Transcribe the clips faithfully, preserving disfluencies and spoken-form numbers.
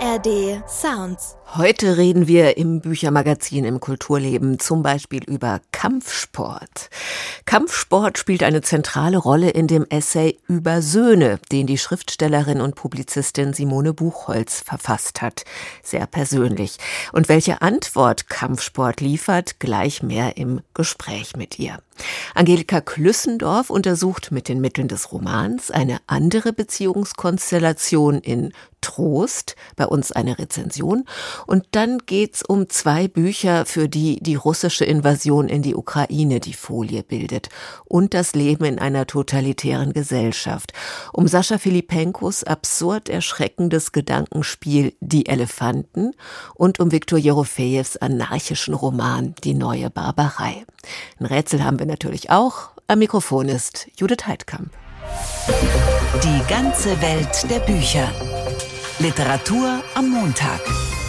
A R D Sounds. Heute reden wir im Büchermagazin im Kulturleben zum Beispiel über Kampfsport. Kampfsport spielt eine zentrale Rolle in dem Essay Über Söhne, den die Schriftstellerin und Publizistin Simone Buchholz verfasst hat. Sehr persönlich. Und welche Antwort Kampfsport liefert, gleich mehr im Gespräch mit ihr. Angelika Klüssendorf untersucht mit den Mitteln des Romans eine andere Beziehungskonstellation in Trost, bei uns eine Rezension. Und dann geht's um zwei Bücher, für die die russische Invasion in die Ukraine die Folie bildet und das Leben in einer totalitären Gesellschaft. Um Sascha Filipenkos absurd erschreckendes Gedankenspiel Die Elefanten und um Viktor Jerofejews anarchischen Roman Die neue Barbarei. Ein Rätsel haben wir natürlich auch. Am Mikrofon ist Judith Heidkamp. Die ganze Welt der Bücher. Literatur am Montag.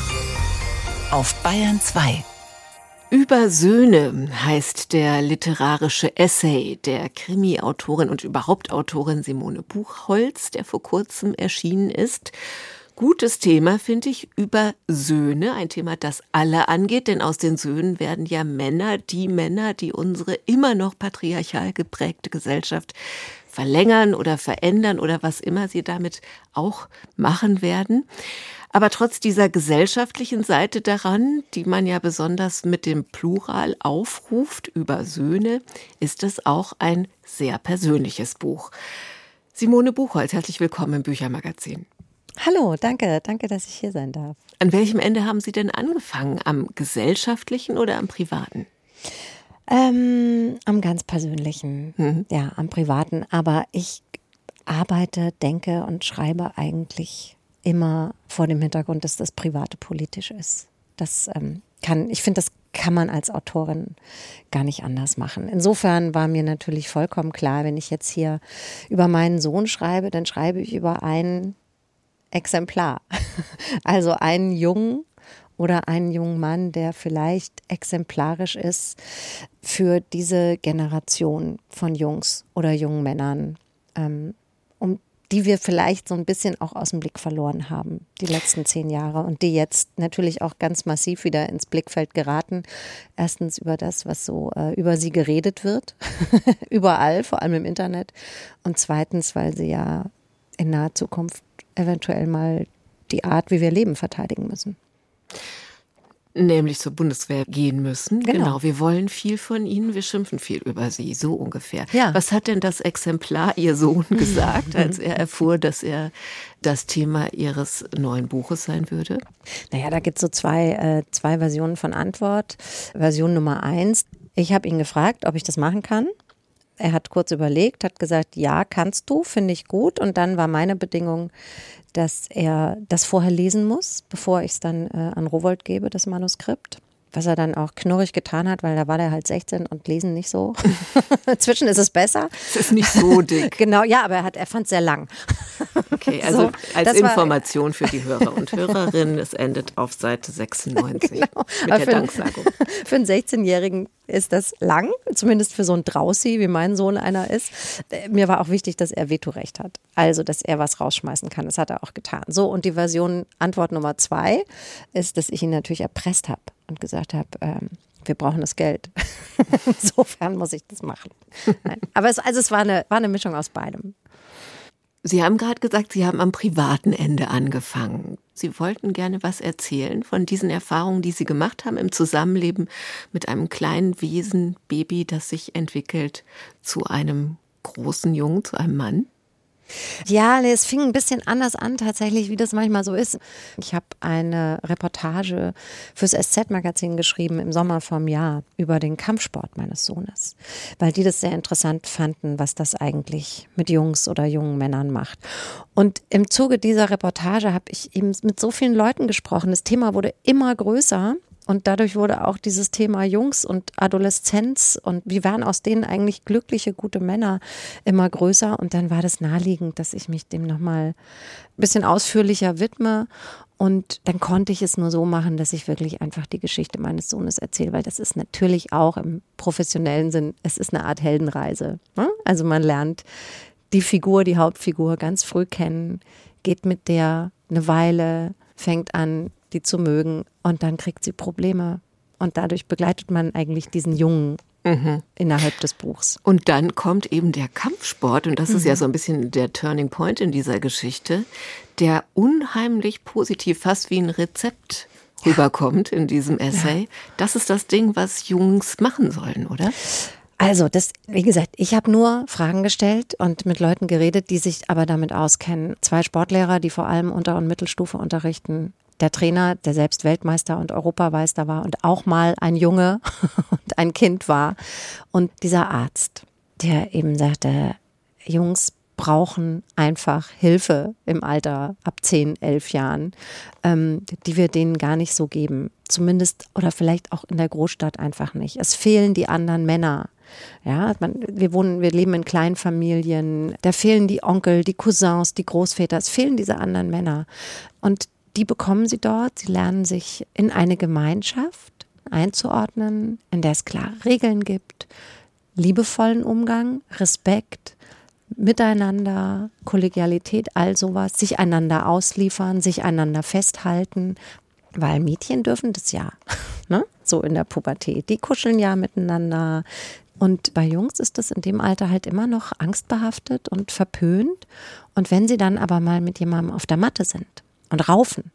Auf Bayern zwei. Über Söhne heißt der literarische Essay der Krimi-Autorin und überhaupt Autorin Simone Buchholz, der vor kurzem erschienen ist. Gutes Thema, finde ich, über Söhne, ein Thema, das alle angeht, denn aus den Söhnen werden ja Männer, die Männer, die unsere immer noch patriarchal geprägte Gesellschaft verlängern oder verändern oder was immer sie damit auch machen werden. Aber trotz dieser gesellschaftlichen Seite daran, die man ja besonders mit dem Plural aufruft, über Söhne, ist es auch ein sehr persönliches Buch. Simone Buchholz, herzlich willkommen im Büchermagazin. Hallo, danke, danke, dass ich hier sein darf. An welchem Ende haben Sie denn angefangen? Am gesellschaftlichen oder am privaten? Ähm, am ganz persönlichen, mhm. ja, am privaten. Aber ich arbeite, denke und schreibe eigentlich immer vor dem Hintergrund, dass das Private politisch ist. Das ähm, kann, ich finde, das kann man als Autorin gar nicht anders machen. Insofern war mir natürlich vollkommen klar, wenn ich jetzt hier über meinen Sohn schreibe, dann schreibe ich über ein Exemplar. Also einen Jungen oder einen jungen Mann, der vielleicht exemplarisch ist für diese Generation von Jungs oder jungen Männern, ähm, um die wir vielleicht so ein bisschen auch aus dem Blick verloren haben, die letzten zehn Jahre und die jetzt natürlich auch ganz massiv wieder ins Blickfeld geraten. Erstens über das, was so äh, über sie geredet wird, überall, vor allem im Internet. Und zweitens, weil sie ja in naher Zukunft eventuell mal die Art, wie wir leben, verteidigen müssen. Nämlich zur Bundeswehr gehen müssen. Genau. genau. Wir wollen viel von Ihnen, wir schimpfen viel über Sie, so ungefähr. Ja. Was hat denn das Exemplar Ihr Sohn gesagt, als er erfuhr, dass er das Thema Ihres neuen Buches sein würde? Naja, da gibt es so zwei, äh, zwei Versionen von Antwort. Version Nummer eins. Ich habe ihn gefragt, ob ich das machen kann. Er hat kurz überlegt, hat gesagt, ja, kannst du, finde ich gut. Und dann war meine Bedingung, dass er das vorher lesen muss, bevor ich es dann äh, an Rowohlt gebe, das Manuskript. Was er dann auch knurrig getan hat, weil da war der halt sechzehn und lesen nicht so. Inzwischen ist es besser. Es ist nicht so dick. Genau, ja, aber er, hat, er fand es sehr lang. Okay, also so, als Information für die Hörer und Hörerinnen, es endet auf Seite sechsundneunzig genau. mit aber der für, Danksagung. Für einen sechzehnjährigen ist das lang, zumindest für so einen Draussi, wie mein Sohn einer ist. Mir war auch wichtig, dass er Vetorecht hat, also dass er was rausschmeißen kann. Das hat er auch getan. So, und die Version Antwort Nummer zwei ist, dass ich ihn natürlich erpresst habe und gesagt habe, ähm, wir brauchen das Geld. Insofern muss ich das machen. Nein. Aber es, also es war eine, war eine Mischung aus beidem. Sie haben gerade gesagt, Sie haben am privaten Ende angefangen. Sie wollten gerne was erzählen von diesen Erfahrungen, die Sie gemacht haben im Zusammenleben mit einem kleinen Wesen, Baby, das sich entwickelt zu einem großen Jungen, zu einem Mann. Ja, es fing ein bisschen anders an tatsächlich, wie das manchmal so ist. Ich habe eine Reportage fürs S Z-Magazin geschrieben im Sommer vom Jahr über den Kampfsport meines Sohnes, weil die das sehr interessant fanden, was das eigentlich mit Jungs oder jungen Männern macht. Und im Zuge dieser Reportage habe ich eben mit so vielen Leuten gesprochen. Das Thema wurde immer größer. Und dadurch wurde auch dieses Thema Jungs und Adoleszenz und wie werden aus denen eigentlich glückliche, gute Männer immer größer. Und dann war das naheliegend, dass ich mich dem nochmal ein bisschen ausführlicher widme. Und dann konnte ich es nur so machen, dass ich wirklich einfach die Geschichte meines Sohnes erzähle, weil das ist natürlich auch im professionellen Sinn, es ist eine Art Heldenreise. Also man lernt die Figur, die Hauptfigur ganz früh kennen, geht mit der eine Weile fängt an, die zu mögen und dann kriegt sie Probleme. Und dadurch begleitet man eigentlich diesen Jungen mhm. innerhalb des Buchs. Und dann kommt eben der Kampfsport, und das mhm. ist ja so ein bisschen der Turning Point in dieser Geschichte, der unheimlich positiv, fast wie ein Rezept ja. rüberkommt in diesem Essay. Ja. Das ist das Ding, was Jungs machen sollen, oder? Also, das, wie gesagt, ich habe nur Fragen gestellt und mit Leuten geredet, die sich aber damit auskennen. Zwei Sportlehrer, die vor allem Unter- und Mittelstufe unterrichten. Der Trainer, der selbst Weltmeister und Europameister war und auch mal ein Junge und ein Kind war. Und dieser Arzt, der eben sagte, Jungs brauchen einfach Hilfe im Alter ab zehn, elf Jahren, ähm, die wir denen gar nicht so geben. Zumindest oder vielleicht auch in der Großstadt einfach nicht. Es fehlen die anderen Männer. Ja, man, wir wohnen, wir leben in Kleinfamilien. Da fehlen die Onkel, die Cousins, die Großväter. Es fehlen diese anderen Männer. Und die bekommen sie dort. Sie lernen sich in eine Gemeinschaft einzuordnen, in der es klare Regeln gibt, liebevollen Umgang, Respekt, Miteinander, Kollegialität, all sowas, sich einander ausliefern, sich einander festhalten, weil Mädchen dürfen das ja, ne? So in der Pubertät. Die kuscheln ja miteinander. Und bei Jungs ist das in dem Alter halt immer noch angstbehaftet und verpönt. Und wenn sie dann aber mal mit jemandem auf der Matte sind und raufen,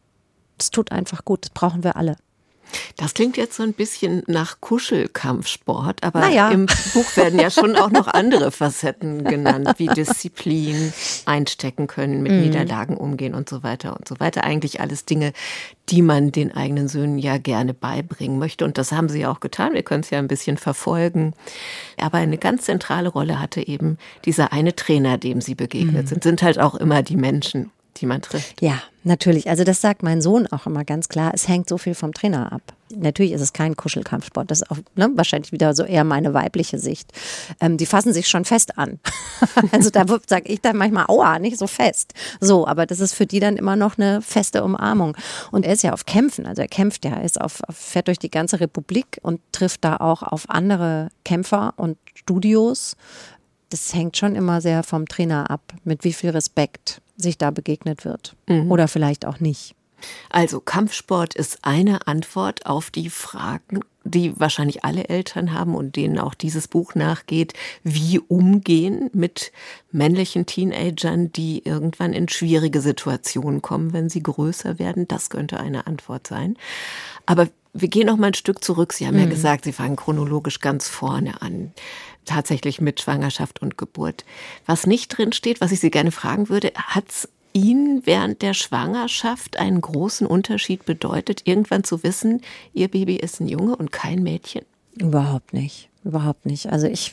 das tut einfach gut, das brauchen wir alle. Das klingt jetzt so ein bisschen nach Kuschelkampfsport, aber naja. im Buch werden ja schon auch noch andere Facetten genannt, wie Disziplin, einstecken können, mit mhm. Niederlagen umgehen und so weiter und so weiter. Eigentlich alles Dinge, die man den eigenen Söhnen ja gerne beibringen möchte. Und das haben sie ja auch getan. Wir können es ja ein bisschen verfolgen. Aber eine ganz zentrale Rolle hatte eben dieser eine Trainer, dem sie begegnet mhm. sind. Sind halt auch immer die Menschen, die man trifft. Ja, natürlich. Also das sagt mein Sohn auch immer ganz klar. Es hängt so viel vom Trainer ab. Natürlich ist es kein Kuschelkampfsport. Das ist auch ne, wahrscheinlich wieder so eher meine weibliche Sicht. Ähm, die fassen sich schon fest an. Also da sage ich dann manchmal, aua, nicht so fest. So, aber das ist für die dann immer noch eine feste Umarmung. Und er ist ja auf Kämpfen. Also er kämpft ja, er ist auf, auf, fährt durch die ganze Republik und trifft da auch auf andere Kämpfer und Studios. Das hängt schon immer sehr vom Trainer ab, mit wie viel Respekt sich da begegnet wird. Mhm. Oder vielleicht auch nicht. Also Kampfsport ist eine Antwort auf die Fragen, die wahrscheinlich alle Eltern haben und denen auch dieses Buch nachgeht. Wie umgehen mit männlichen Teenagern, die irgendwann in schwierige Situationen kommen, wenn sie größer werden? Das könnte eine Antwort sein. Aber wir gehen noch mal ein Stück zurück. Sie haben mhm. ja gesagt, Sie fangen chronologisch ganz vorne an. Tatsächlich mit Schwangerschaft und Geburt. Was nicht drin steht, was ich Sie gerne fragen würde, hat es Ihnen während der Schwangerschaft einen großen Unterschied bedeutet, irgendwann zu wissen, Ihr Baby ist ein Junge und kein Mädchen? Überhaupt nicht, überhaupt nicht. Also ich,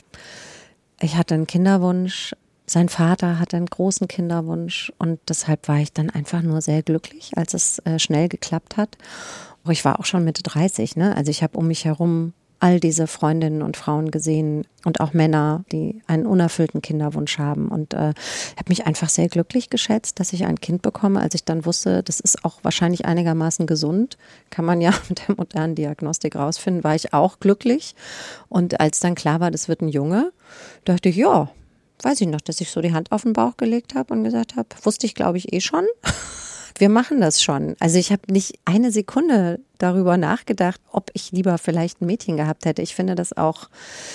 ich hatte einen Kinderwunsch, sein Vater hatte einen großen Kinderwunsch und deshalb war ich dann einfach nur sehr glücklich, als es äh, schnell geklappt hat. Aber ich war auch schon Mitte dreißig, ne? Also ich habe um mich herum all diese Freundinnen und Frauen gesehen und auch Männer, die einen unerfüllten Kinderwunsch haben. Und äh, habe mich einfach sehr glücklich geschätzt, dass ich ein Kind bekomme, als ich dann wusste, das ist auch wahrscheinlich einigermaßen gesund. Kann man ja mit der modernen Diagnostik rausfinden, war ich auch glücklich. Und als dann klar war, das wird ein Junge, dachte ich, ja, weiß ich noch, dass ich so die Hand auf den Bauch gelegt habe und gesagt habe, wusste ich glaube ich eh schon. Wir machen das schon. Also ich habe nicht eine Sekunde darüber nachgedacht, ob ich lieber vielleicht ein Mädchen gehabt hätte. Ich finde das auch,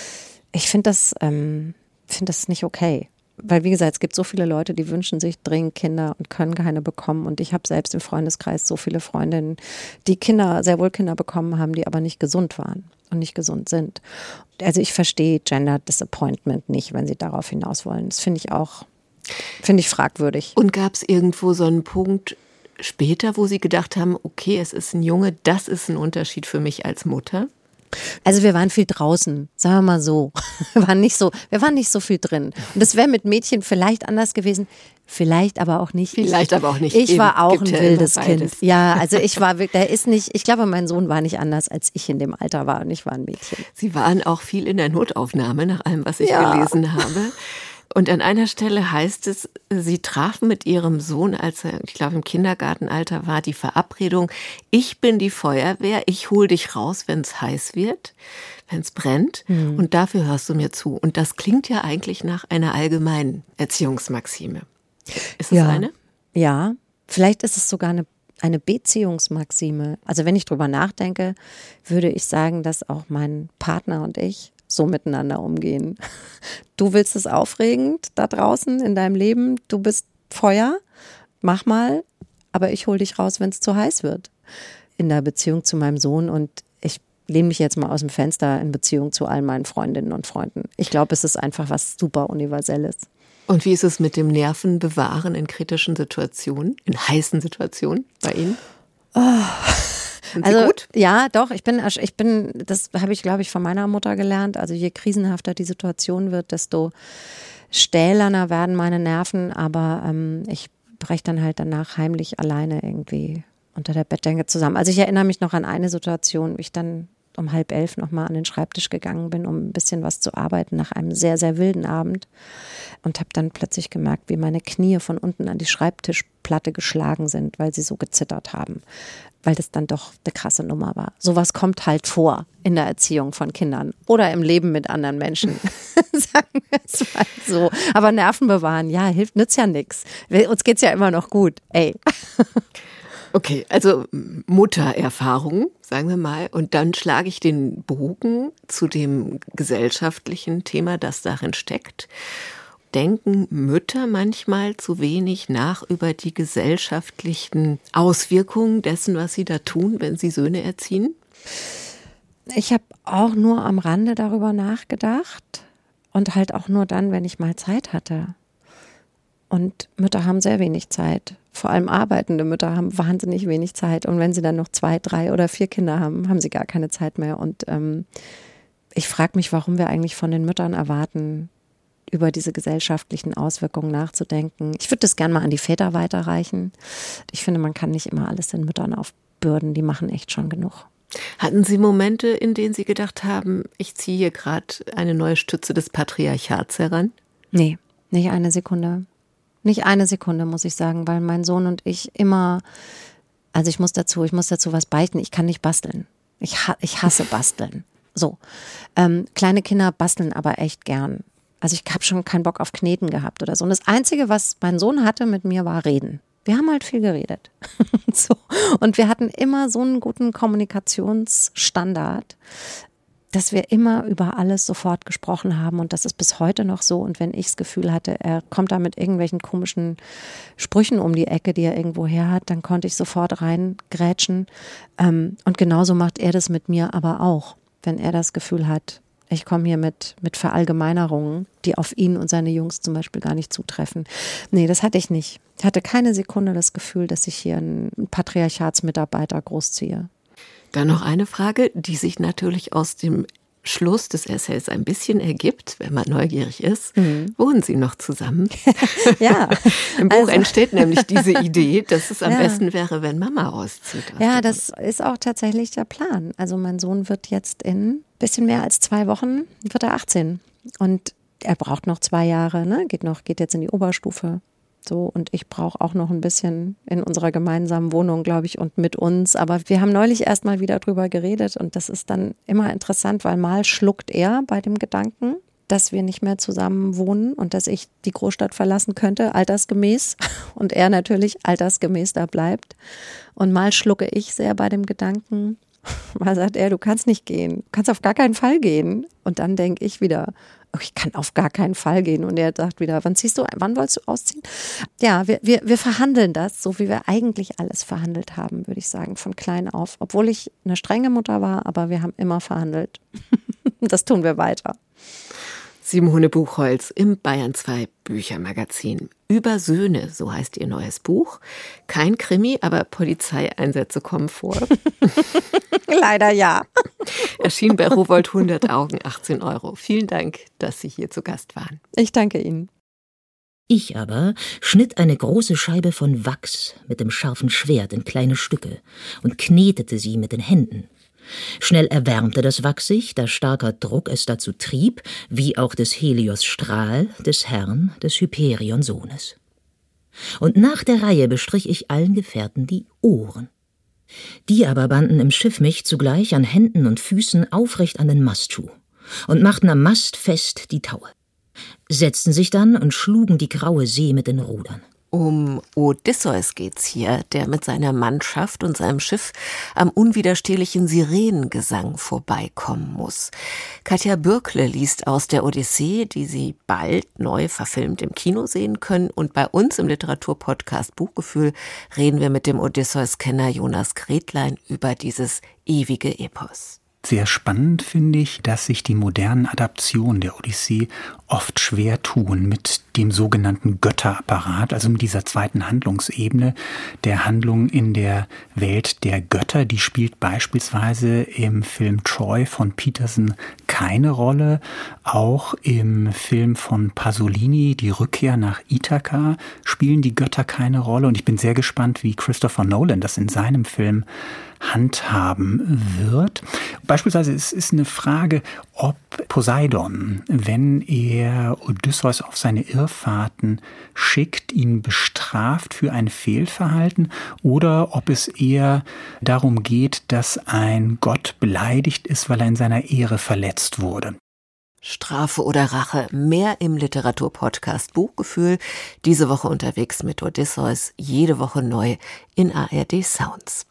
ich finde das, ähm, finde das nicht okay. Weil wie gesagt, es gibt so viele Leute, die wünschen sich dringend Kinder und können keine bekommen. Und ich habe selbst im Freundeskreis so viele Freundinnen, die Kinder, sehr wohl Kinder bekommen haben, die aber nicht gesund waren und nicht gesund sind. Also ich verstehe Gender Disappointment nicht, wenn sie darauf hinaus wollen. Das finde ich auch, finde ich fragwürdig. Und gab es irgendwo so einen Punkt später, wo Sie gedacht haben, okay, es ist ein Junge, das ist ein Unterschied für mich als Mutter? Also wir waren viel draußen, sagen wir mal so. Wir waren nicht so, wir waren nicht so viel drin. Und das wäre mit Mädchen vielleicht anders gewesen, vielleicht aber auch nicht. Vielleicht aber auch nicht. Ich Eben, war auch ein ja wildes Kind. Ja, also ich war wirklich, der ist nicht, ich glaube, mein Sohn war nicht anders, als ich in dem Alter war und ich war ein Mädchen. Sie waren auch viel in der Notaufnahme, nach allem, was ich ja. gelesen habe. Und an einer Stelle heißt es, Sie trafen mit Ihrem Sohn, als er, ich glaube, im Kindergartenalter war, die Verabredung, ich bin die Feuerwehr, ich hol dich raus, wenn es heiß wird, wenn es brennt mhm. und dafür hörst du mir zu. Und das klingt ja eigentlich nach einer allgemeinen Erziehungsmaxime. Ist es ja. eine? Ja, vielleicht ist es sogar eine, eine Beziehungsmaxime. Also wenn ich drüber nachdenke, würde ich sagen, dass auch mein Partner und ich so miteinander umgehen. Du willst es aufregend da draußen in deinem Leben, du bist Feuer, mach mal, aber ich hol dich raus, wenn es zu heiß wird. In der Beziehung zu meinem Sohn, und ich lehne mich jetzt mal aus dem Fenster in Beziehung zu all meinen Freundinnen und Freunden. Ich glaube, es ist einfach was super Universelles. Und wie ist es mit dem Nervenbewahren in kritischen Situationen, in heißen Situationen bei Ihnen? Oh. Sind Sie also gut? Ja, doch, ich bin, ich bin, das habe ich, glaube ich, von meiner Mutter gelernt. Also je krisenhafter die Situation wird, desto stählerner werden meine Nerven. Aber ähm, ich breche dann halt danach heimlich alleine irgendwie unter der Bettdecke zusammen. Also ich erinnere mich noch an eine Situation, wie ich dann um halb elf nochmal an den Schreibtisch gegangen bin, um ein bisschen was zu arbeiten nach einem sehr, sehr wilden Abend, und habe dann plötzlich gemerkt, wie meine Knie von unten an die Schreibtischplatte geschlagen sind, weil sie so gezittert haben, weil das dann doch eine krasse Nummer war. Sowas kommt halt vor in der Erziehung von Kindern oder im Leben mit anderen Menschen, sagen wir es mal so. Aber Nerven bewahren, ja, hilft, nützt ja nichts. Uns geht's ja immer noch gut, ey. Okay, also Muttererfahrung, sagen wir mal. Und dann schlage ich den Bogen zu dem gesellschaftlichen Thema, das darin steckt. Denken Mütter manchmal zu wenig nach über die gesellschaftlichen Auswirkungen dessen, was sie da tun, wenn sie Söhne erziehen? Ich habe auch nur am Rande darüber nachgedacht und halt auch nur dann, wenn ich mal Zeit hatte. Und Mütter haben sehr wenig Zeit. Vor allem arbeitende Mütter haben wahnsinnig wenig Zeit. Und wenn sie dann noch zwei, drei oder vier Kinder haben, haben sie gar keine Zeit mehr. Und ähm, ich frage mich, warum wir eigentlich von den Müttern erwarten, über diese gesellschaftlichen Auswirkungen nachzudenken. Ich würde das gerne mal an die Väter weiterreichen. Ich finde, man kann nicht immer alles den Müttern aufbürden. Die machen echt schon genug. Hatten Sie Momente, in denen Sie gedacht haben, ich ziehe hier gerade eine neue Stütze des Patriarchats heran? Nee, nicht eine Sekunde. Nicht eine Sekunde, muss ich sagen, weil mein Sohn und ich immer, also ich muss dazu, ich muss dazu was beichten, ich kann nicht basteln. Ich, ha, ich hasse basteln. So, ähm, kleine Kinder basteln aber echt gern. Also ich habe schon keinen Bock auf Kneten gehabt oder so. Und das Einzige, was mein Sohn hatte mit mir, war Reden. Wir haben halt viel geredet. So. Und wir hatten immer so einen guten Kommunikationsstandard, dass wir immer über alles sofort gesprochen haben, und das ist bis heute noch so. Und wenn ich das Gefühl hatte, er kommt da mit irgendwelchen komischen Sprüchen um die Ecke, die er irgendwo her hat, dann konnte ich sofort reingrätschen. Und genauso macht er das mit mir aber auch, wenn er das Gefühl hat, ich komme hier mit, mit Verallgemeinerungen, die auf ihn und seine Jungs zum Beispiel gar nicht zutreffen. Nee, das hatte ich nicht. Ich hatte keine Sekunde das Gefühl, dass ich hier einen Patriarchatsmitarbeiter großziehe. Dann noch eine Frage, die sich natürlich aus dem Schluss des Essays ein bisschen ergibt, wenn man neugierig ist. Mhm. Wohnen Sie noch zusammen? Ja. Im Buch also, entsteht nämlich diese Idee, dass es am ja. besten wäre, wenn Mama auszieht. Ja, das ist auch tatsächlich der Plan. Also mein Sohn wird jetzt in ein bisschen mehr als zwei Wochen, wird er achtzehn. Und er braucht noch zwei Jahre, ne? Geht noch, geht jetzt in die Oberstufe. So, und ich brauche auch noch ein bisschen in unserer gemeinsamen Wohnung, glaube ich, und mit uns. Aber wir haben neulich erst mal wieder drüber geredet, und das ist dann immer interessant, weil mal schluckt er bei dem Gedanken, dass wir nicht mehr zusammen wohnen und dass ich die Großstadt verlassen könnte, altersgemäß, und er natürlich altersgemäß da bleibt. Und mal schlucke ich sehr bei dem Gedanken, mal sagt er, du kannst nicht gehen, du kannst auf gar keinen Fall gehen. Und dann denke ich wieder, oh, ich kann auf gar keinen Fall gehen. Und er sagt wieder, wann ziehst du, wann wolltest du ausziehen? Ja, wir, wir, wir verhandeln das, so wie wir eigentlich alles verhandelt haben, würde ich sagen, von klein auf. Obwohl ich eine strenge Mutter war, aber wir haben immer verhandelt. Das tun wir weiter. Simone Buchholz im Bayern zwei Büchermagazin. Über Söhne, so heißt ihr neues Buch. Kein Krimi, aber Polizeieinsätze kommen vor. Leider ja. Erschien bei Rowohlt hundert Augen, achtzehn Euro. Vielen Dank, dass Sie hier zu Gast waren. Ich danke Ihnen. Ich aber schnitt eine große Scheibe von Wachs mit dem scharfen Schwert in kleine Stücke und knetete sie mit den Händen. Schnell erwärmte das Wachs sich, da starker Druck es dazu trieb, wie auch des Helios Strahl, des Herrn, des Hyperion-Sohnes. Und nach der Reihe bestrich ich allen Gefährten die Ohren. Die aber banden im Schiff mich zugleich an Händen und Füßen aufrecht an den Mastschuh und machten am Mast fest die Taue, setzten sich dann und schlugen die graue See mit den Rudern. Um Odysseus geht's hier, der mit seiner Mannschaft und seinem Schiff am unwiderstehlichen Sirenengesang vorbeikommen muss. Katja Bürkle liest aus der Odyssee, die Sie bald neu verfilmt im Kino sehen können. Und bei uns im Literaturpodcast Buchgefühl reden wir mit dem Odysseus-Kenner Jonas Gretlein über dieses ewige Epos. Sehr spannend finde ich, dass sich die modernen Adaptionen der Odyssee oft schwer tun mit dem sogenannten Götterapparat, also mit dieser zweiten Handlungsebene der Handlung in der Welt der Götter. Die spielt beispielsweise im Film Troy von Peterson keine Rolle. Auch im Film von Pasolini, Die Rückkehr nach Ithaka, spielen die Götter keine Rolle. Und ich bin sehr gespannt, wie Christopher Nolan das in seinem Film handhaben wird. Beispielsweise es ist eine Frage, ob Poseidon, wenn er Odysseus auf seine Irrfahrten schickt, ihn bestraft für ein Fehlverhalten oder ob es eher darum geht, dass ein Gott beleidigt ist, weil er in seiner Ehre verletzt wurde. Strafe oder Rache, mehr im Literaturpodcast Buchgefühl. Diese Woche unterwegs mit Odysseus, jede Woche neu in A R D Sounds.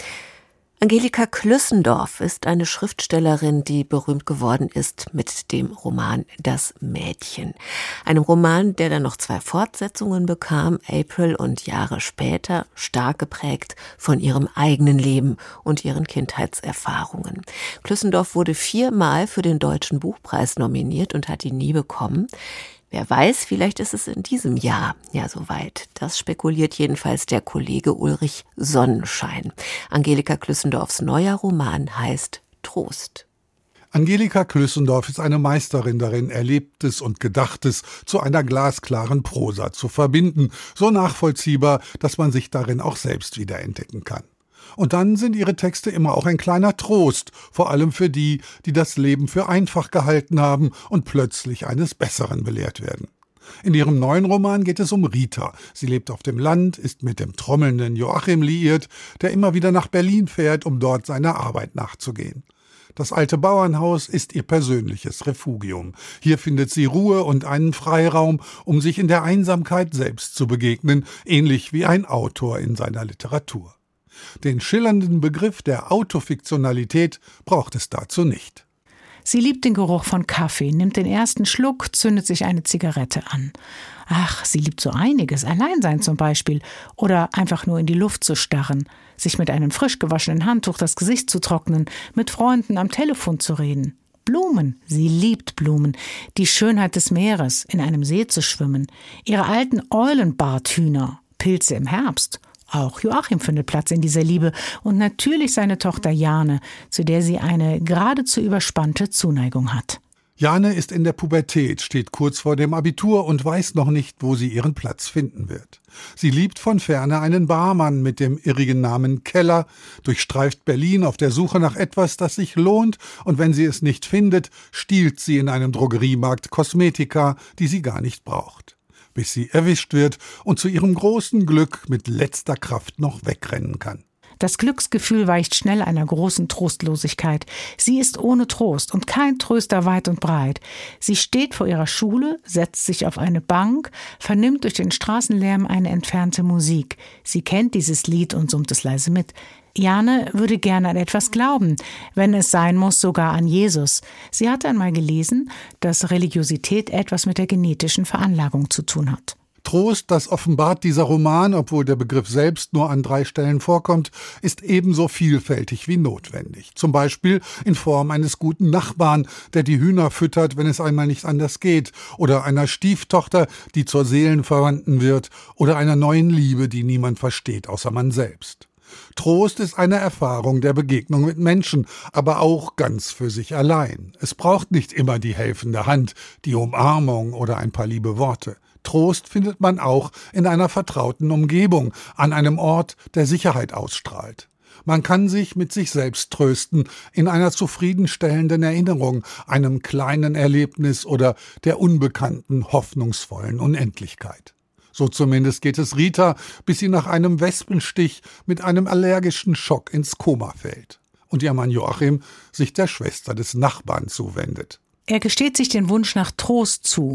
Angelika Klüssendorf ist eine Schriftstellerin, die berühmt geworden ist mit dem Roman Das Mädchen. Einem Roman, der dann noch zwei Fortsetzungen bekam, April und Jahre später, stark geprägt von ihrem eigenen Leben und ihren Kindheitserfahrungen. Klüssendorf wurde viermal für den Deutschen Buchpreis nominiert und hat ihn nie bekommen. Wer weiß, vielleicht ist es in diesem Jahr ja soweit. Das spekuliert jedenfalls der Kollege Ulrich Sonnenschein. Angelika Klüssendorfs neuer Roman heißt Trost. Angelika Klüssendorf ist eine Meisterin darin, Erlebtes und Gedachtes zu einer glasklaren Prosa zu verbinden. So nachvollziehbar, dass man sich darin auch selbst wiederentdecken kann. Und dann sind ihre Texte immer auch ein kleiner Trost, vor allem für die, die das Leben für einfach gehalten haben und plötzlich eines Besseren belehrt werden. In ihrem neuen Roman geht es um Rita. Sie lebt auf dem Land, ist mit dem trommelnden Joachim liiert, der immer wieder nach Berlin fährt, um dort seiner Arbeit nachzugehen. Das alte Bauernhaus ist ihr persönliches Refugium. Hier findet sie Ruhe und einen Freiraum, um sich in der Einsamkeit selbst zu begegnen, ähnlich wie ein Autor in seiner Literatur. Den schillernden Begriff der Autofiktionalität braucht es dazu nicht. Sie liebt den Geruch von Kaffee, nimmt den ersten Schluck, zündet sich eine Zigarette an. Ach, sie liebt so einiges, Alleinsein zum Beispiel. Oder einfach nur in die Luft zu starren, sich mit einem frisch gewaschenen Handtuch das Gesicht zu trocknen, mit Freunden am Telefon zu reden. Blumen, sie liebt Blumen, die Schönheit des Meeres, in einem See zu schwimmen, ihre alten Eulenbarthühner, Pilze im Herbst. Auch Joachim findet Platz in dieser Liebe und natürlich seine Tochter Jane, zu der sie eine geradezu überspannte Zuneigung hat. Jane ist in der Pubertät, steht kurz vor dem Abitur und weiß noch nicht, wo sie ihren Platz finden wird. Sie liebt von Ferne einen Barmann mit dem irrigen Namen Keller, durchstreift Berlin auf der Suche nach etwas, das sich lohnt, und wenn sie es nicht findet, stiehlt sie in einem Drogeriemarkt Kosmetika, die sie gar nicht braucht. Bis sie erwischt wird und zu ihrem großen Glück mit letzter Kraft noch wegrennen kann. Das Glücksgefühl weicht schnell einer großen Trostlosigkeit. Sie ist ohne Trost und kein Tröster weit und breit. Sie steht vor ihrer Schule, setzt sich auf eine Bank, vernimmt durch den Straßenlärm eine entfernte Musik. Sie kennt dieses Lied und summt es leise mit. Jane würde gerne an etwas glauben, wenn es sein muss, sogar an Jesus. Sie hatte einmal gelesen, dass Religiosität etwas mit der genetischen Veranlagung zu tun hat. Trost, das offenbart dieser Roman, obwohl der Begriff selbst nur an drei Stellen vorkommt, ist ebenso vielfältig wie notwendig. Zum Beispiel in Form eines guten Nachbarn, der die Hühner füttert, wenn es einmal nicht anders geht, oder einer Stieftochter, die zur Seelenverwandten wird, oder einer neuen Liebe, die niemand versteht, außer man selbst. Trost ist eine Erfahrung der Begegnung mit Menschen, aber auch ganz für sich allein. Es braucht nicht immer die helfende Hand, die Umarmung oder ein paar liebe Worte. Trost findet man auch in einer vertrauten Umgebung, an einem Ort, der Sicherheit ausstrahlt. Man kann sich mit sich selbst trösten, in einer zufriedenstellenden Erinnerung, einem kleinen Erlebnis oder der unbekannten, hoffnungsvollen Unendlichkeit. So zumindest geht es Rita, bis sie nach einem Wespenstich mit einem allergischen Schock ins Koma fällt und ihr Mann Joachim sich der Schwester des Nachbarn zuwendet. Er gesteht sich den Wunsch nach Trost zu.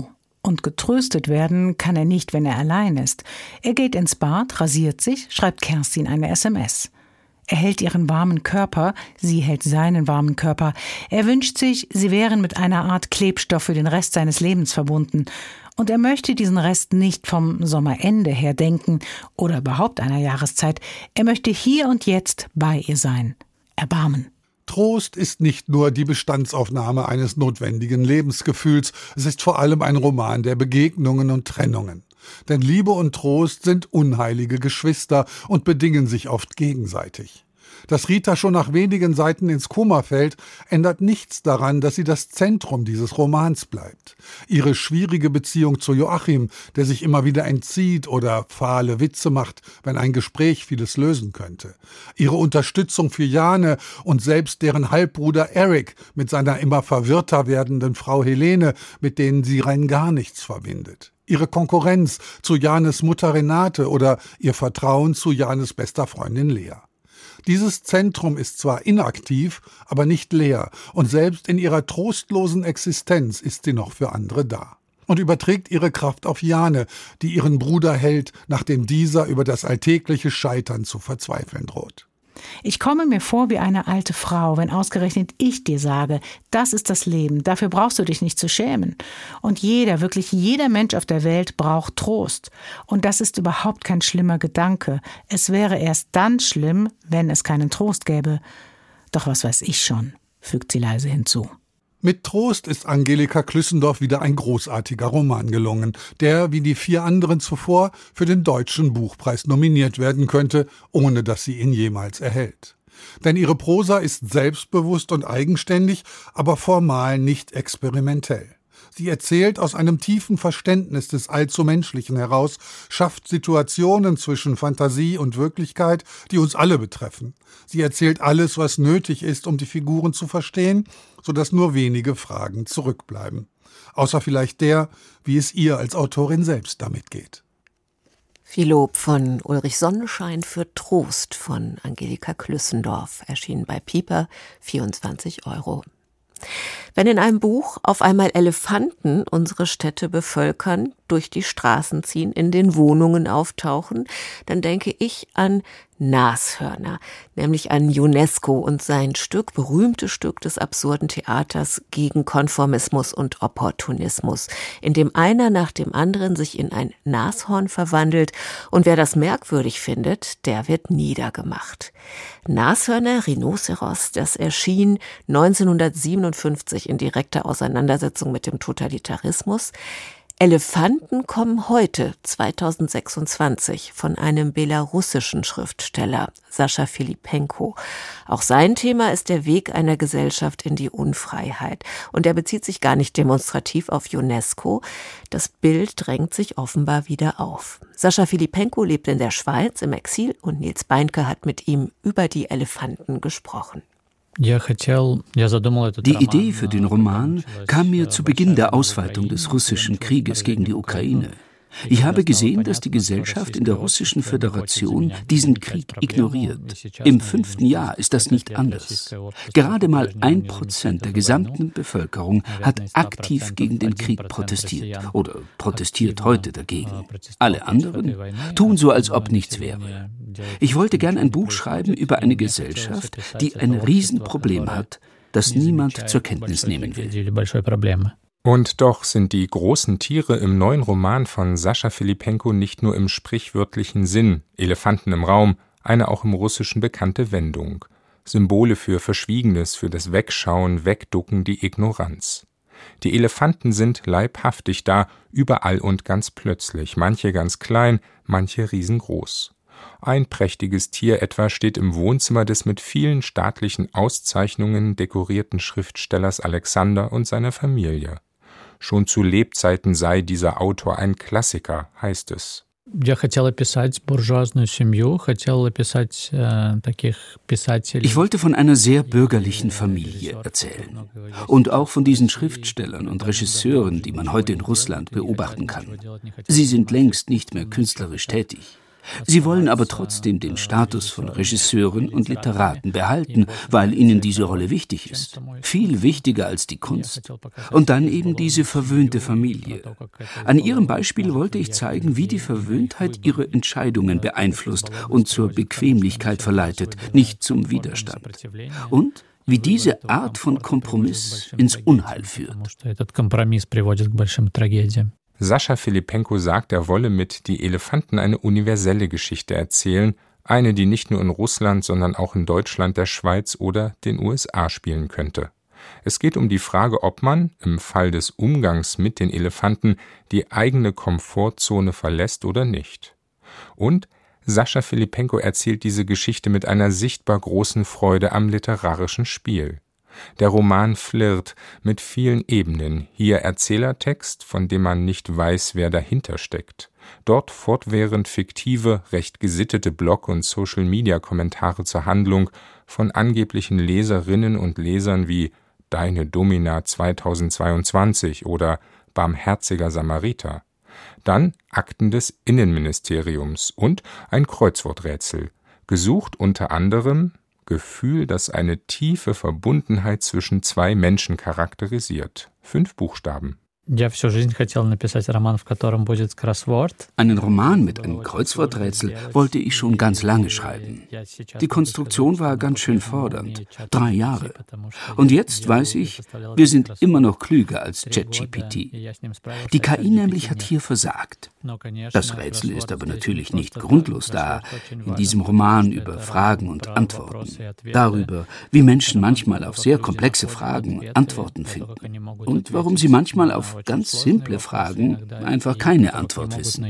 Und getröstet werden kann er nicht, wenn er allein ist. Er geht ins Bad, rasiert sich, schreibt Kerstin eine S M S. Er hält ihren warmen Körper, sie hält seinen warmen Körper. Er wünscht sich, sie wären mit einer Art Klebstoff für den Rest seines Lebens verbunden. Und er möchte diesen Rest nicht vom Sommerende her denken oder überhaupt einer Jahreszeit. Er möchte hier und jetzt bei ihr sein. Erbarmen. Trost ist nicht nur die Bestandsaufnahme eines notwendigen Lebensgefühls, es ist vor allem ein Roman der Begegnungen und Trennungen. Denn Liebe und Trost sind unheilige Geschwister und bedingen sich oft gegenseitig. Dass Rita schon nach wenigen Seiten ins Koma fällt, ändert nichts daran, dass sie das Zentrum dieses Romans bleibt. Ihre schwierige Beziehung zu Joachim, der sich immer wieder entzieht oder fahle Witze macht, wenn ein Gespräch vieles lösen könnte. Ihre Unterstützung für Jane und selbst deren Halbbruder Eric mit seiner immer verwirrter werdenden Frau Helene, mit denen sie rein gar nichts verbindet. Ihre Konkurrenz zu Janes Mutter Renate oder ihr Vertrauen zu Janes bester Freundin Lea. Dieses Zentrum ist zwar inaktiv, aber nicht leer, und selbst in ihrer trostlosen Existenz ist sie noch für andere da. Und überträgt ihre Kraft auf Jane, die ihren Bruder hält, nachdem dieser über das alltägliche Scheitern zu verzweifeln droht. Ich komme mir vor wie eine alte Frau, wenn ausgerechnet ich dir sage, das ist das Leben, dafür brauchst du dich nicht zu schämen. Und jeder, wirklich jeder Mensch auf der Welt braucht Trost. Und das ist überhaupt kein schlimmer Gedanke. Es wäre erst dann schlimm, wenn es keinen Trost gäbe. Doch was weiß ich schon, fügt sie leise hinzu. Mit Trost ist Angelika Klüssendorf wieder ein großartiger Roman gelungen, der, wie die vier anderen zuvor, für den Deutschen Buchpreis nominiert werden könnte, ohne dass sie ihn jemals erhält. Denn ihre Prosa ist selbstbewusst und eigenständig, aber formal nicht experimentell. Sie erzählt aus einem tiefen Verständnis des allzu Menschlichen heraus, schafft Situationen zwischen Fantasie und Wirklichkeit, die uns alle betreffen. Sie erzählt alles, was nötig ist, um die Figuren zu verstehen, sodass nur wenige Fragen zurückbleiben. Außer vielleicht der, wie es ihr als Autorin selbst damit geht. Viel Lob von Ulrich Sonnenschein für Trost von Angelika Klüssendorf, erschienen bei Piper, vierundzwanzig Euro. Wenn in einem Buch auf einmal Elefanten unsere Städte bevölkern, durch die Straßen ziehen, in den Wohnungen auftauchen, dann denke ich an Nashörner, nämlich an UNESCO und sein Stück, berühmtes Stück des absurden Theaters gegen Konformismus und Opportunismus, in dem einer nach dem anderen sich in ein Nashorn verwandelt und wer das merkwürdig findet, der wird niedergemacht. Nashörner, Rhinoceros, das erschien neunzehnhundertsiebenundfünfzig in direkter Auseinandersetzung mit dem Totalitarismus. Elefanten kommen heute, zweitausendsechsundzwanzig, von einem belarussischen Schriftsteller, Sascha Filipenko. Auch sein Thema ist der Weg einer Gesellschaft in die Unfreiheit. Und er bezieht sich gar nicht demonstrativ auf UNESCO. Das Bild drängt sich offenbar wieder auf. Sascha Filipenko lebt in der Schweiz im Exil und Nils Beinke hat mit ihm über die Elefanten gesprochen. Die Idee für den Roman kam mir zu Beginn der Ausweitung des russischen Krieges gegen die Ukraine. Ich habe gesehen, dass die Gesellschaft in der Russischen Föderation diesen Krieg ignoriert. Im fünften Jahr ist das nicht anders. Gerade mal ein Prozent der gesamten Bevölkerung hat aktiv gegen den Krieg protestiert oder protestiert heute dagegen. Alle anderen tun so, als ob nichts wäre. Ich wollte gern ein Buch schreiben über eine Gesellschaft, die ein Riesenproblem hat, das niemand zur Kenntnis nehmen will. Und doch sind die großen Tiere im neuen Roman von Sascha Filipenko nicht nur im sprichwörtlichen Sinn, Elefanten im Raum, eine auch im Russischen bekannte Wendung. Symbole für Verschwiegenes, für das Wegschauen, Wegducken, die Ignoranz. Die Elefanten sind leibhaftig da, überall und ganz plötzlich, manche ganz klein, manche riesengroß. Ein prächtiges Tier etwa steht im Wohnzimmer des mit vielen staatlichen Auszeichnungen dekorierten Schriftstellers Alexander und seiner Familie. Schon zu Lebzeiten sei dieser Autor ein Klassiker, heißt es. Ich wollte von einer sehr bürgerlichen Familie erzählen. Und auch von diesen Schriftstellern und Regisseuren, die man heute in Russland beobachten kann. Sie sind längst nicht mehr künstlerisch tätig. Sie wollen aber trotzdem den Status von Regisseuren und Literaten behalten, weil ihnen diese Rolle wichtig ist. Viel wichtiger als die Kunst. Und dann eben diese verwöhnte Familie. An ihrem Beispiel wollte ich zeigen, wie die Verwöhntheit ihre Entscheidungen beeinflusst und zur Bequemlichkeit verleitet, nicht zum Widerstand. Und wie diese Art von Kompromiss ins Unheil führt. Sascha Filipenko sagt, er wolle mit Die Elefanten eine universelle Geschichte erzählen, eine, die nicht nur in Russland, sondern auch in Deutschland, der Schweiz oder den U S A spielen könnte. Es geht um die Frage, ob man, im Fall des Umgangs mit den Elefanten, die eigene Komfortzone verlässt oder nicht. Und Sascha Filipenko erzählt diese Geschichte mit einer sichtbar großen Freude am literarischen Spiel. Der Roman flirrt mit vielen Ebenen, hier Erzählertext, von dem man nicht weiß, wer dahinter steckt. Dort fortwährend fiktive, recht gesittete Blog- und Social-Media-Kommentare zur Handlung von angeblichen Leserinnen und Lesern wie »Deine Domina zweitausendzweiundzwanzig« oder »Barmherziger Samariter«. Dann Akten des Innenministeriums und ein Kreuzworträtsel, gesucht unter anderem Gefühl, das eine tiefe Verbundenheit zwischen zwei Menschen charakterisiert. Fünf Buchstaben. Einen Roman mit einem Kreuzworträtsel wollte ich schon ganz lange schreiben. Die Konstruktion war ganz schön fordernd. Drei Jahre. Und jetzt weiß ich, wir sind immer noch klüger als ChatGPT. Die K I nämlich hat hier versagt. Das Rätsel ist aber natürlich nicht grundlos da. In diesem Roman über Fragen und Antworten. Darüber, wie Menschen manchmal auf sehr komplexe Fragen Antworten finden. Und warum sie manchmal auf ganz simple Fragen einfach keine Antwort wissen.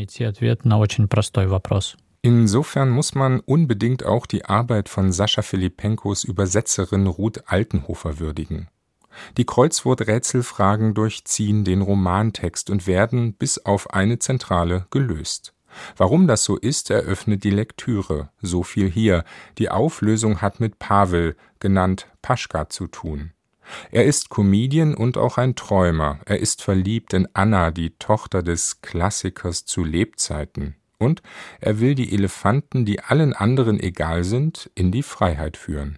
Insofern muss man unbedingt auch die Arbeit von Sascha Filipenkos Übersetzerin Ruth Altenhofer würdigen. Die Kreuzworträtselfragen durchziehen den Romantext und werden bis auf eine Zentrale gelöst. Warum das so ist, eröffnet die Lektüre. So viel hier. Die Auflösung hat mit Pavel, genannt Paschka, zu tun. Er ist Comedian und auch ein Träumer. Er ist verliebt in Anna, die Tochter des Klassikers zu Lebzeiten. Und er will die Elefanten, die allen anderen egal sind, in die Freiheit führen.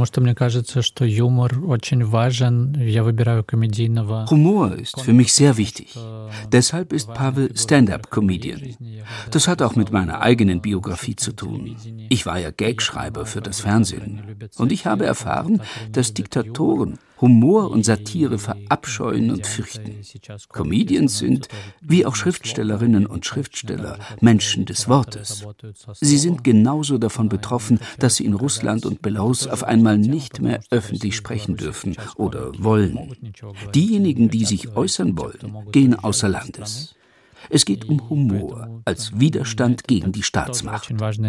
Humor ist für mich sehr wichtig. Deshalb ist Pavel Stand-up-Comedian. Das hat auch mit meiner eigenen Biografie zu tun. Ich war ja Gagschreiber für das Fernsehen. Und ich habe erfahren, dass Diktatoren Humor und Satire verabscheuen und fürchten. Comedians sind, wie auch Schriftstellerinnen und Schriftsteller, Menschen des Wortes. Sie sind genauso davon betroffen, dass sie in Russland und Belarus auf einmal nicht mehr öffentlich sprechen dürfen oder wollen. Diejenigen, die sich äußern wollen, gehen außer Landes. Es geht um Humor als Widerstand gegen die Staatsmacht.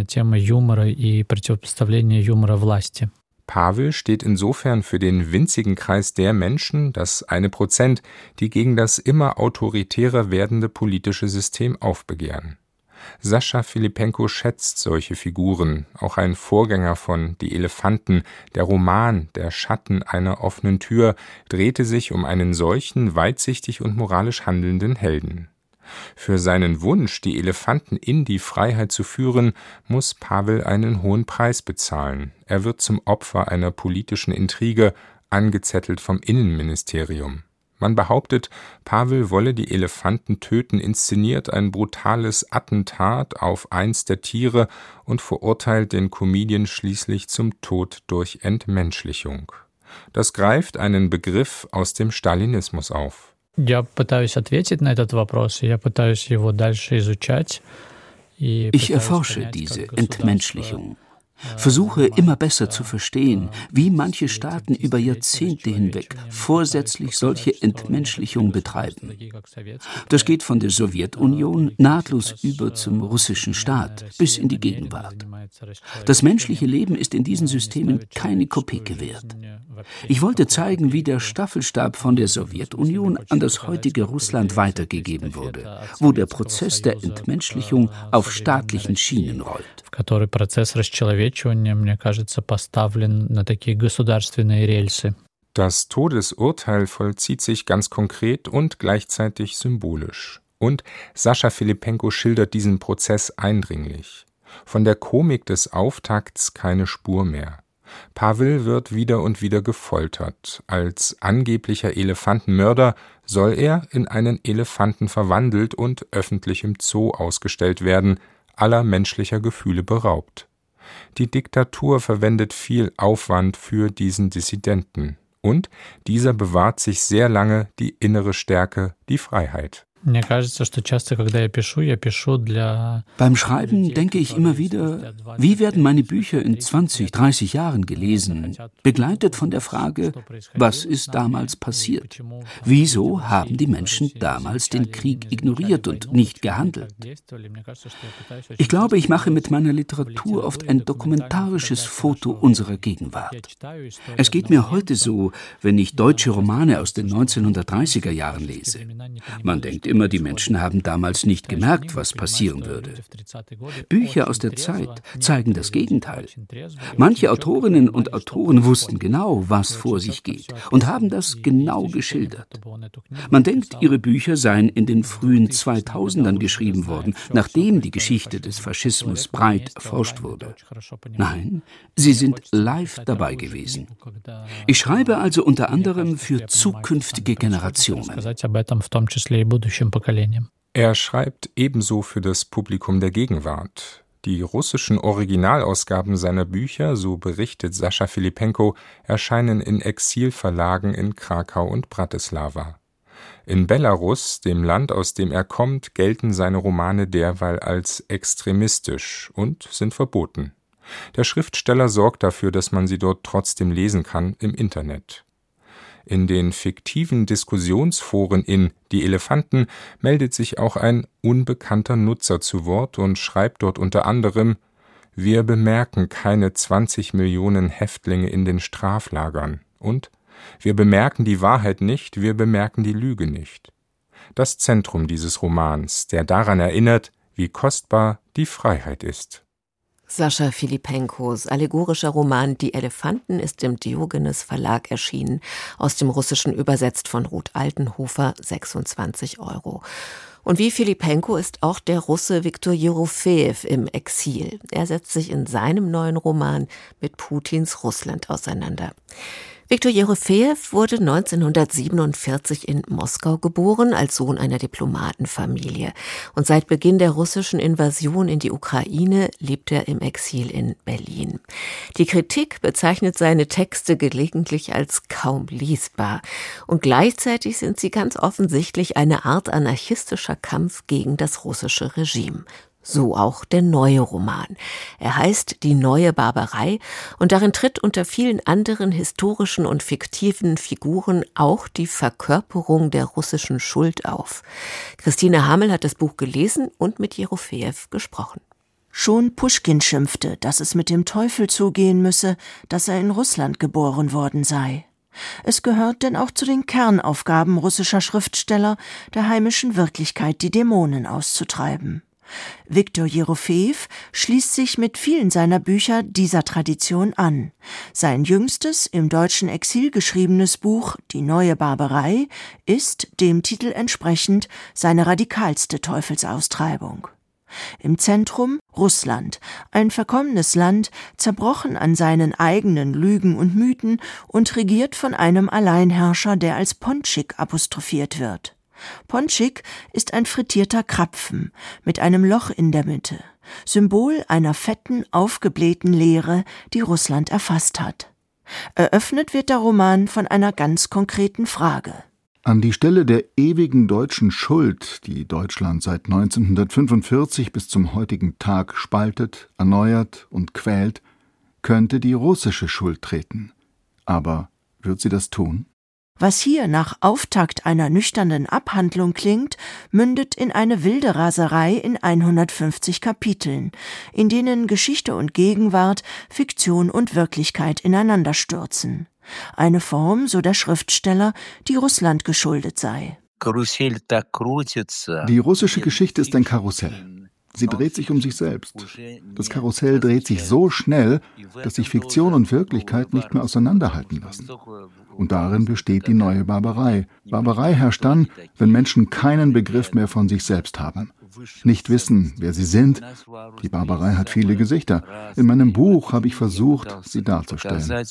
Pavel steht insofern für den winzigen Kreis der Menschen, das eine Prozent, die gegen das immer autoritärer werdende politische System aufbegehren. Sascha Filipenko schätzt solche Figuren, auch ein Vorgänger von Die Elefanten, der Roman Der Schatten einer offenen Tür, drehte sich um einen solchen weitsichtig und moralisch handelnden Helden. Für seinen Wunsch, die Elefanten in die Freiheit zu führen, muss Pavel einen hohen Preis bezahlen. Er wird zum Opfer einer politischen Intrige, angezettelt vom Innenministerium. Man behauptet, Pavel wolle die Elefanten töten, inszeniert ein brutales Attentat auf eins der Tiere und verurteilt den Comedian schließlich zum Tod durch Entmenschlichung. Das greift einen Begriff aus dem Stalinismus auf. Ich erforsche diese Entmenschlichung, versuche immer besser zu verstehen, wie manche Staaten über Jahrzehnte hinweg vorsätzlich solche Entmenschlichung betreiben. Das geht von der Sowjetunion nahtlos über zum russischen Staat bis in die Gegenwart. Das menschliche Leben ist in diesen Systemen keine Kopeke wert. Ich wollte zeigen, wie der Staffelstab von der Sowjetunion an das heutige Russland weitergegeben wurde, wo der Prozess der Entmenschlichung auf staatlichen Schienen rollt. Das Todesurteil vollzieht sich ganz konkret und gleichzeitig symbolisch. Und Sascha Filipenko schildert diesen Prozess eindringlich. Von der Komik des Auftakts keine Spur mehr. Pavel wird wieder und wieder gefoltert. Als angeblicher Elefantenmörder soll er in einen Elefanten verwandelt und öffentlich im Zoo ausgestellt werden, aller menschlicher Gefühle beraubt. Die Diktatur verwendet viel Aufwand für diesen Dissidenten. Und dieser bewahrt sich sehr lange die innere Stärke, die Freiheit. Beim Schreiben denke ich immer wieder, wie werden meine Bücher in zwanzig, dreißig Jahren gelesen, begleitet von der Frage, was ist damals passiert? Wieso haben die Menschen damals den Krieg ignoriert und nicht gehandelt? Ich glaube, ich mache mit meiner Literatur oft ein dokumentarisches Foto unserer Gegenwart. Es geht mir heute so, wenn ich deutsche Romane aus den neunzehnhundertdreißiger Jahren lese. Man denkt immer, die Menschen haben damals nicht gemerkt, was passieren würde. Bücher aus der Zeit zeigen das Gegenteil. Manche Autorinnen und Autoren wussten genau, was vor sich geht und haben das genau geschildert. Man denkt, ihre Bücher seien in den frühen zweitausendern geschrieben worden, nachdem die Geschichte des Faschismus breit erforscht wurde. Nein, sie sind live dabei gewesen. Ich schreibe also unter anderem für zukünftige Generationen. Er schreibt ebenso für das Publikum der Gegenwart. Die russischen Originalausgaben seiner Bücher, so berichtet Sascha Filipenko, erscheinen in Exilverlagen in Krakau und Bratislava. In Belarus, dem Land, aus dem er kommt, gelten seine Romane derweil als extremistisch und sind verboten. Der Schriftsteller sorgt dafür, dass man sie dort trotzdem lesen kann im Internet. In den fiktiven Diskussionsforen in Die Elefanten meldet sich auch ein unbekannter Nutzer zu Wort und schreibt dort unter anderem: Wir bemerken keine zwanzig Millionen Häftlinge in den Straflagern und wir bemerken die Wahrheit nicht, wir bemerken die Lüge nicht. Das Zentrum dieses Romans, der daran erinnert, wie kostbar die Freiheit ist. Sascha Filipenkos allegorischer Roman Die Elefanten ist im Diogenes Verlag erschienen, aus dem Russischen übersetzt von Ruth Altenhofer, sechsundzwanzig Euro. Und wie Filipenko ist auch der Russe Viktor Jerofejew im Exil. Er setzt sich in seinem neuen Roman mit Putins Russland auseinander. Viktor Jerofejew wurde neunzehnhundertsiebenundvierzig in Moskau geboren, als Sohn einer Diplomatenfamilie. Und seit Beginn der russischen Invasion in die Ukraine lebt er im Exil in Berlin. Die Kritik bezeichnet seine Texte gelegentlich als kaum lesbar. Und gleichzeitig sind sie ganz offensichtlich eine Art anarchistischer Kampf gegen das russische Regime. So auch der neue Roman. Er heißt Die neue Barbarei und darin tritt unter vielen anderen historischen und fiktiven Figuren auch die Verkörperung der russischen Schuld auf. Christine Hamel hat das Buch gelesen und mit Jerofejew gesprochen. Schon Puschkin schimpfte, dass es mit dem Teufel zugehen müsse, dass er in Russland geboren worden sei. Es gehört denn auch zu den Kernaufgaben russischer Schriftsteller, der heimischen Wirklichkeit die Dämonen auszutreiben. Viktor Jerofejew schließt sich mit vielen seiner Bücher dieser Tradition an. Sein jüngstes, im deutschen Exil geschriebenes Buch Die neue Barbarei ist, dem Titel entsprechend, seine radikalste Teufelsaustreibung. Im Zentrum Russland, ein verkommenes Land, zerbrochen an seinen eigenen Lügen und Mythen und regiert von einem Alleinherrscher, der als Pontschik apostrophiert wird. Pontschik ist ein frittierter Krapfen mit einem Loch in der Mitte, Symbol einer fetten, aufgeblähten Leere, die Russland erfasst hat. Eröffnet wird der Roman von einer ganz konkreten Frage. An die Stelle der ewigen deutschen Schuld, die Deutschland seit neunzehnhundertfünfundvierzig bis zum heutigen Tag spaltet, erneuert und quält, könnte die russische Schuld treten. Aber wird sie das tun? Was hier nach Auftakt einer nüchternen Abhandlung klingt, mündet in eine wilde Raserei in hundertfünfzig Kapiteln, in denen Geschichte und Gegenwart, Fiktion und Wirklichkeit ineinanderstürzen. Eine Form, so der Schriftsteller, die Russland geschuldet sei. Die russische Geschichte ist ein Karussell. Sie dreht sich um sich selbst. Das Karussell dreht sich so schnell, dass sich Fiktion und Wirklichkeit nicht mehr auseinanderhalten lassen. Und darin besteht die neue Barbarei. Barbarei herrscht dann, wenn Menschen keinen Begriff mehr von sich selbst haben, nicht wissen, wer sie sind. Die Barbarei hat viele Gesichter. In meinem Buch habe ich versucht, sie darzustellen.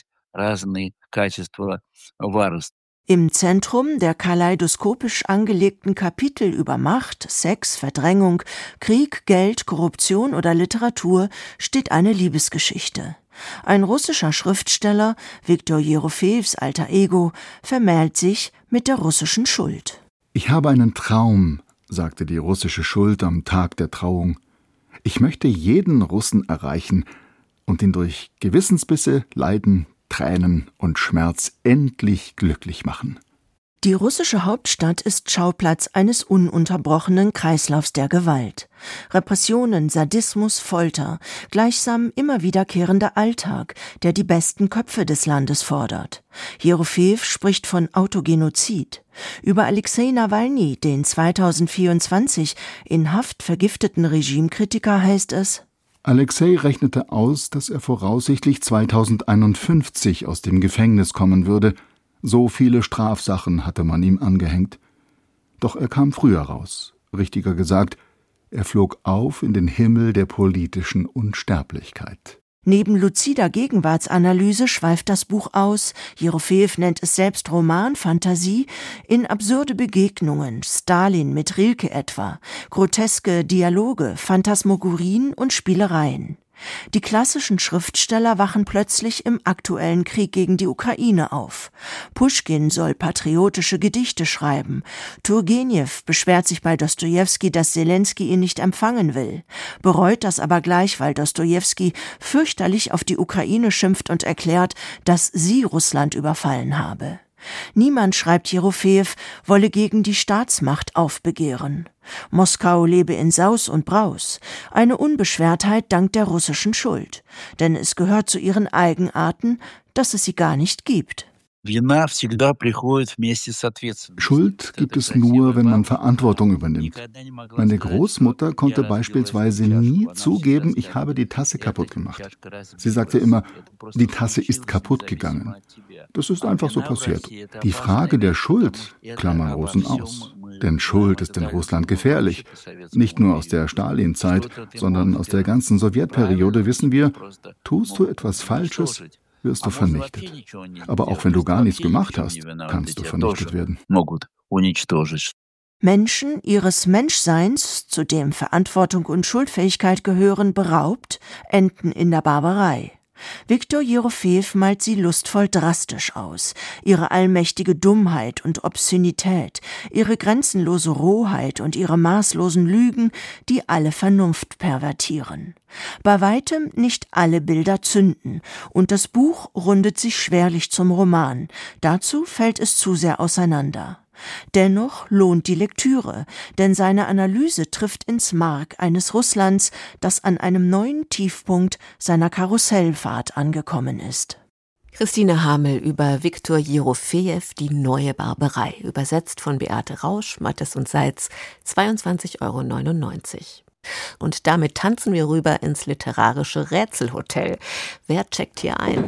Im Zentrum der kaleidoskopisch angelegten Kapitel über Macht, Sex, Verdrängung, Krieg, Geld, Korruption oder Literatur steht eine Liebesgeschichte. Ein russischer Schriftsteller, Viktor Jerofejews alter Ego, vermählt sich mit der russischen Schuld. Ich habe einen Traum, sagte die russische Schuld am Tag der Trauung. Ich möchte jeden Russen erreichen und ihn durch Gewissensbisse, Leiden, Tränen und Schmerz endlich glücklich machen. Die russische Hauptstadt ist Schauplatz eines ununterbrochenen Kreislaufs der Gewalt. Repressionen, Sadismus, Folter, gleichsam immer wiederkehrender Alltag, der die besten Köpfe des Landes fordert. Jerofejew spricht von Autogenozid. Über Alexei Nawalny, den zweitausendvierundzwanzig in Haft vergifteten Regimekritiker, heißt es: Alexei rechnete aus, dass er voraussichtlich zweitausendeinundfünfzig aus dem Gefängnis kommen würde. So viele Strafsachen hatte man ihm angehängt. Doch er kam früher raus. Richtiger gesagt, er flog auf in den Himmel der politischen Unsterblichkeit. Neben luzider Gegenwartsanalyse schweift das Buch aus, Jerofejew nennt es selbst Roman, Fantasie, in absurde Begegnungen, Stalin mit Rilke etwa, groteske Dialoge, Phantasmagorien und Spielereien. Die klassischen Schriftsteller wachen plötzlich im aktuellen Krieg gegen die Ukraine auf. Puschkin soll patriotische Gedichte schreiben. Turgenew beschwert sich bei Dostojewski, dass Selensky ihn nicht empfangen will, bereut das aber gleich, weil Dostojewski fürchterlich auf die Ukraine schimpft und erklärt, dass sie Russland überfallen habe. Niemand, schreibt Jerofejew, wolle gegen die Staatsmacht aufbegehren. Moskau lebe in Saus und Braus, eine Unbeschwertheit dank der russischen Schuld. Denn es gehört zu ihren Eigenarten, dass es sie gar nicht gibt. Schuld gibt es nur, wenn man Verantwortung übernimmt. Meine Großmutter konnte beispielsweise nie zugeben, ich habe die Tasse kaputt gemacht. Sie sagte immer, die Tasse ist kaputt gegangen. Das ist einfach so passiert. Die Frage der Schuld klammern Russen aus. Denn Schuld ist in Russland gefährlich. Nicht nur aus der Stalin-Zeit, sondern aus der ganzen Sowjetperiode wissen wir, tust du etwas Falsches, wirst du vernichtet. Aber auch wenn du gar nichts gemacht hast, kannst du vernichtet werden. Menschen ihres Menschseins, zu dem Verantwortung und Schuldfähigkeit gehören, beraubt, enden in der Barbarei. Viktor Jerofejew malt sie lustvoll drastisch aus, ihre allmächtige Dummheit und Obszönität, ihre grenzenlose Rohheit und ihre maßlosen Lügen, die alle Vernunft pervertieren. Bei weitem nicht alle Bilder zünden, und das Buch rundet sich schwerlich zum Roman, dazu fällt es zu sehr auseinander. Dennoch lohnt die Lektüre, denn seine Analyse trifft ins Mark eines Russlands, das an einem neuen Tiefpunkt seiner Karussellfahrt angekommen ist. Christine Hamel über Viktor Jerofejew, Die neue Barbarei, übersetzt von Beate Rausch, Mattes und Seitz, zweiundzwanzig Euro neunundneunzig. Und damit tanzen wir rüber ins literarische Rätselhotel. Wer checkt hier ein?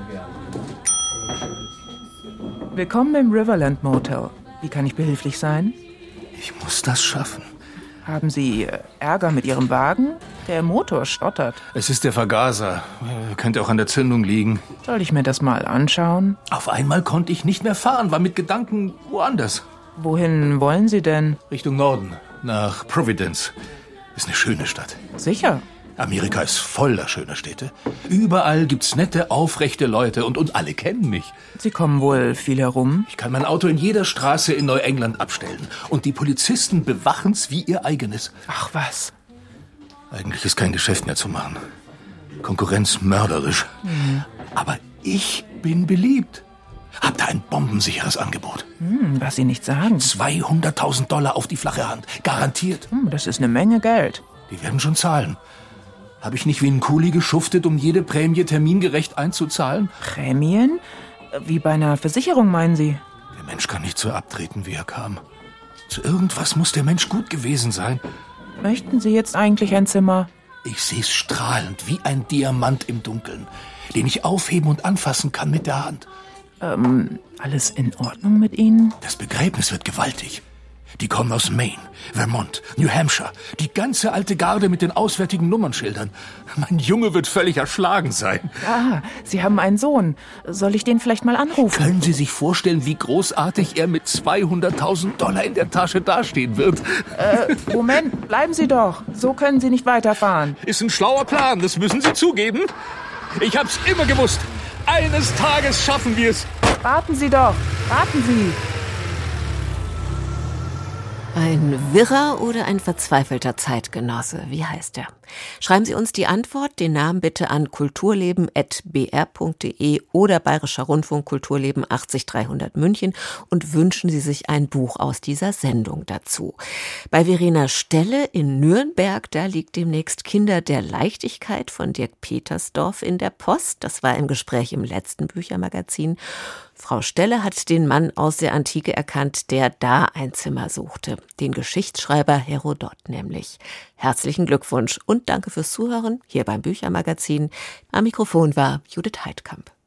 Willkommen im Riverland Motel. Wie kann ich behilflich sein? Ich muss das schaffen. Haben Sie äh, Ärger mit Ihrem Wagen? Der Motor stottert. Es ist der Vergaser. Äh, könnte auch an der Zündung liegen. Soll ich mir das mal anschauen? Auf einmal konnte ich nicht mehr fahren, war mit Gedanken woanders. Wohin wollen Sie denn? Richtung Norden, nach Providence. Ist eine schöne Stadt. Sicher. Amerika ist voller schöner Städte. Überall gibt's nette, aufrechte Leute und, und alle kennen mich. Sie kommen wohl viel herum? Ich kann mein Auto in jeder Straße in Neuengland abstellen. Und die Polizisten bewachen's wie ihr eigenes. Ach was. Eigentlich ist kein Geschäft mehr zu machen. Konkurrenz mörderisch. Mhm. Aber ich bin beliebt. Hab da ein bombensicheres Angebot. Hm, was Sie nicht sagen. zweihunderttausend Dollar auf die flache Hand. Garantiert. Hm, das ist eine Menge Geld. Die werden schon zahlen. Habe ich nicht wie ein Kuli geschuftet, um jede Prämie termingerecht einzuzahlen? Prämien? Wie bei einer Versicherung, meinen Sie? Der Mensch kann nicht so abtreten, wie er kam. Zu irgendwas muss der Mensch gut gewesen sein. Möchten Sie jetzt eigentlich ein Zimmer? Ich seh's strahlend, wie ein Diamant im Dunkeln, den ich aufheben und anfassen kann mit der Hand. Ähm, alles in Ordnung mit Ihnen? Das Begräbnis wird gewaltig. Die kommen aus Maine, Vermont, New Hampshire. Die ganze alte Garde mit den auswärtigen Nummernschildern. Mein Junge wird völlig erschlagen sein. Ah, Sie haben einen Sohn. Soll ich den vielleicht mal anrufen? Können Sie sich vorstellen, wie großartig er mit zweihunderttausend Dollar in der Tasche dastehen wird? Äh, Moment, bleiben Sie doch. So können Sie nicht weiterfahren. Ist ein schlauer Plan, das müssen Sie zugeben. Ich hab's immer gewusst. Eines Tages schaffen wir es. Warten Sie doch, warten Sie. Ein wirrer oder ein verzweifelter Zeitgenosse? Wie heißt er? Schreiben Sie uns die Antwort, den Namen bitte an kulturleben at b r punkt d e oder Bayerischer Rundfunk Kulturleben achtzig dreihundert München und wünschen Sie sich ein Buch aus dieser Sendung dazu. Bei Verena Stelle in Nürnberg, da liegt demnächst Kinder der Leichtigkeit von Dirk Petersdorf in der Post. Das war im Gespräch im letzten Büchermagazin. Frau Stelle hat den Mann aus der Antike erkannt, der da ein Zimmer suchte. Den Geschichtsschreiber Herodot nämlich. Herzlichen Glückwunsch und danke fürs Zuhören hier beim Büchermagazin. Am Mikrofon war Judith Heidkamp.